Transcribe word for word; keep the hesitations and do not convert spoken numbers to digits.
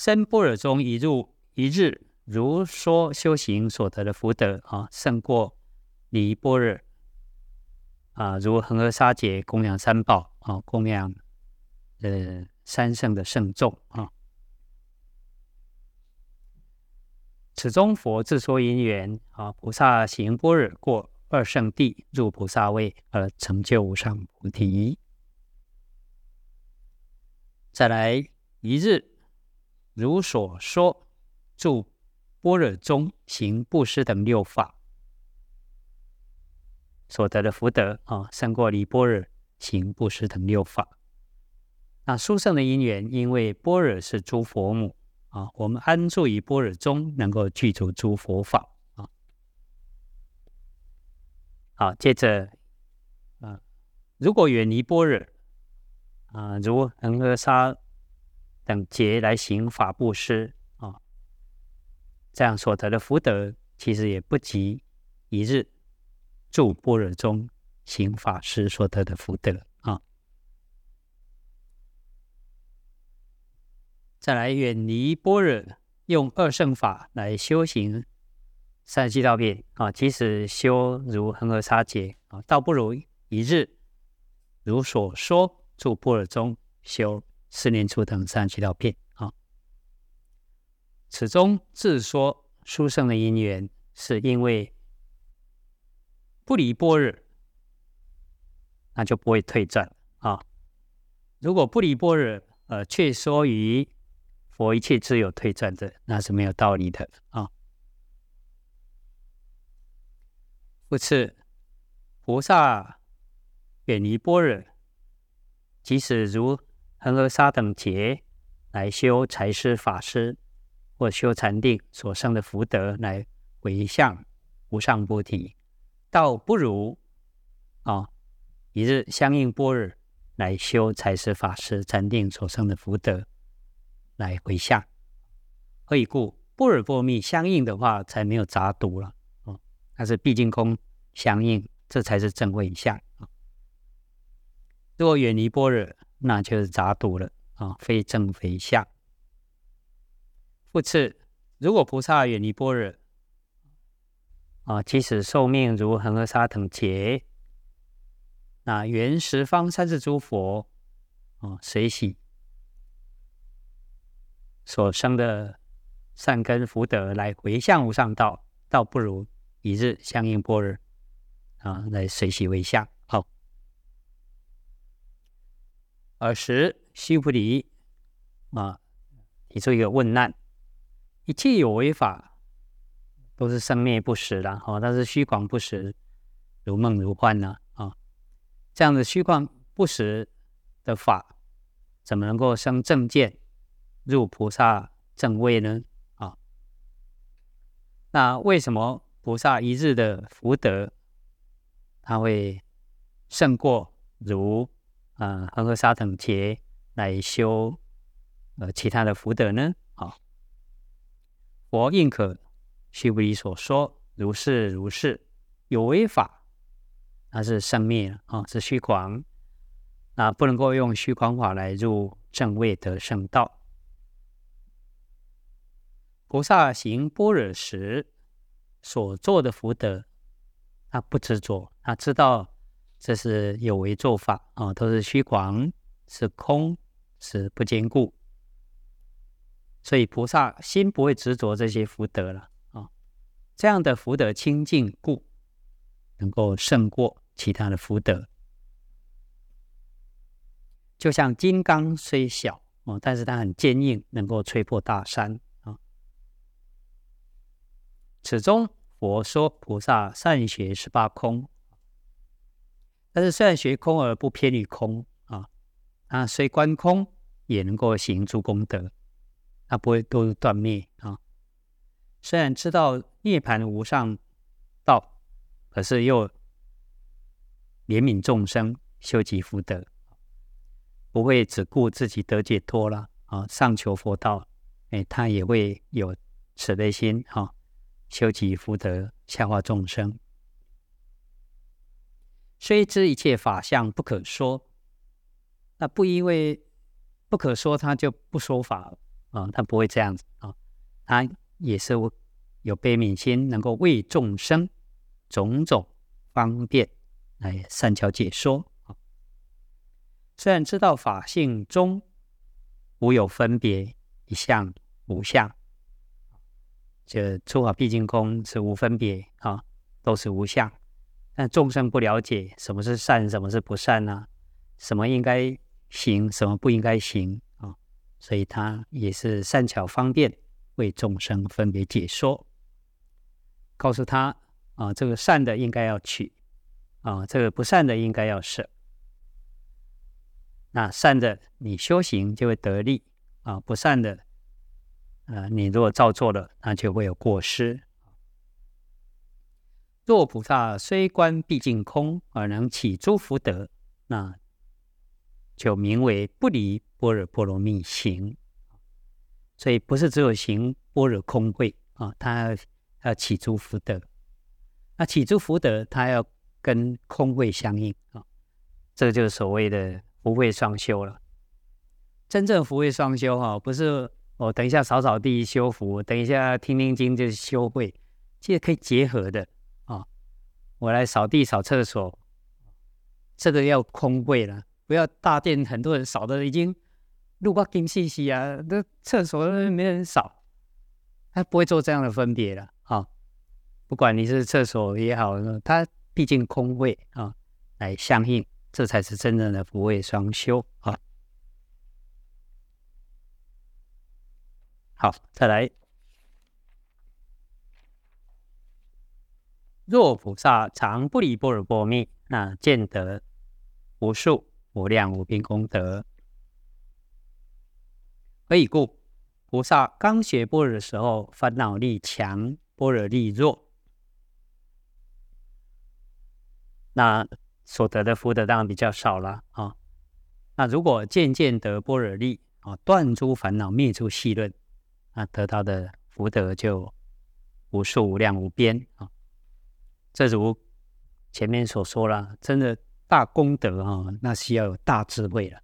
生般若中一入一日，如说修行所得的福德啊，胜过离般若啊，如恒河沙劫供养三宝啊，供养呃三圣的圣众啊。此中佛自说因缘啊，菩萨行般若过二圣地，入菩萨位而成就无上菩提。再来一日，如所说，住般若中行布施等六法所得的福德啊，胜过离般若行布施等六法。那殊胜的因缘，因为般若是诸佛母啊，我们安住于般若中，能够具足诸佛法啊。好，接着啊，如果远离般若啊，如恒河沙等劫来行法布施啊，这样所得的福德，其实也不及一日住般若中行法施所得的福德啊。再来远离般若，用二圣法来修行三十七道变啊，即使修如恒河沙劫啊，倒不如一日如所说住般若中修四念处等三十七道变啊。此中自说殊胜的因缘，是因为不离般若，那就不会退转啊。如果不离般若，呃，却说于佛一切自有退转的，那是没有道理的啊。复次，菩萨远离般若，即使如恒河沙等劫来修财施、法施或修禅定所生的福德，来回向无上菩提，倒不如啊一日相应般若来修财施、法施、禅定所生的福德来回向。何以故？般若波罗蜜相应的话，才没有杂毒了。哦，它是毕竟空相应，这才是正回向。哦，如果远离般若，那就是杂毒了啊，哦，非正非相。复次，如果菩萨远离般若啊，即使寿命如恒河沙等劫，那原十方三世诸佛啊，随喜所生的善根福德来回向无上道，倒不如一日相应般若啊，来随喜为相。好，尔时须菩提啊，提出一个问难：一切有为法都是生灭不实啦，哦，它是虚诳不实，如梦如幻啦啊，这样的虚诳不实的法，怎么能够生正见，入菩萨正位呢？啊，那为什么菩萨一日的福德，他会胜过如啊恒河沙等劫来修呃其他的福德呢？啊，佛应可须菩提所说，如是如是，有为法它是生灭啊，是虚诳，那不能够用虚诳法来入正位得圣道。菩萨行般若时所做的福德，他不执着，他知道这是有为做法啊，都是虚诳，是空，是不坚固，所以菩萨心不会执着这些福德了啊。这样的福德清净故，能够胜过其他的福德。就像金刚虽小哦，但是它很坚硬，能够摧破大山啊。此中佛说菩萨善学十八空，但是虽然学空而不偏于空啊，啊虽观空也能够行诸功德，它不会堕入断灭啊。虽然知道涅槃无上道，可是又怜悯众生，修集福德，不会只顾自己得解脱了啊，上求佛道，哎，他也会有慈悲心啊，修集福德，下化众生。虽知一切法相不可说，那不因为不可说，他就不说法了啊，他不会这样子啊，他也是有悲悯心，能够为众生种种方便来善巧解说。虽然知道法性中无有分别，一相无相，这诸法毕竟空是无分别啊，都是无相。但众生不了解什么是善，什么是不善啊，什么应该行，什么不应该行啊，所以他也是善巧方便为众生分别解说，告诉他啊，这个善的应该要取啊，这个不善的应该要舍。那善的你修行就会得利啊，不善的，呃，你如果照做了，那就会有过失。若菩萨虽观毕竟空，而能起诸福德，那就名为不离般若波罗蜜行。所以不是只有行般若空慧啊，他要起诸福德。那起诸福德，他要跟空慧相应啊，这个就是所谓的福慧双修了。真正福慧双修哈，不是我等一下扫扫地修福，等一下听听经就是修慧，其实可以结合的啊。我来扫地扫厕所，这个要空慧了，不要大殿很多人扫的已经路过金细细啊，那厕所没人扫，他不会做这样的分别了啊。不管你是厕所也好，它毕竟空慧啊，来相应，这才是真正的福慧双修啊。好，再来。若菩萨常不离般若波罗蜜，那见得无数无量无边功德。何以故？菩萨刚学般若的时候，烦恼力强，般若力弱，那所得的福德当然比较少了啊。那如果渐渐得般若力啊，断诸烦恼，灭诸戏论，那得到的福德就无数无量无边啊。这如前面所说了，真的大功德啊，那需要有大智慧了